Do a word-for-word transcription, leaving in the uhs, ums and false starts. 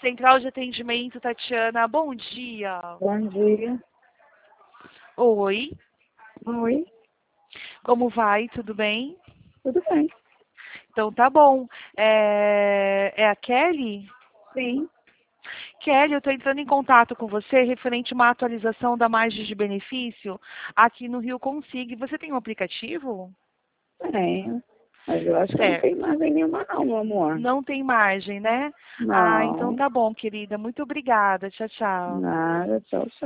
Central de Atendimento, Tatiana. Bom dia. Bom dia. Oi. Oi. Como vai? Tudo bem? Tudo bem. Então tá bom. É, é a Kelly? Sim. Kelly, eu estou entrando em contato com você referente a uma atualização da margem de benefício aqui no Rio Consigo. Você tem um aplicativo? Tenho. Mas eu acho que eu não Certo. tenho margem nenhuma não, meu amor. Não tem margem, né? Ah, então Não. tá bom, querida. Muito obrigada. Tchau, tchau. Nada. Tchau, tchau.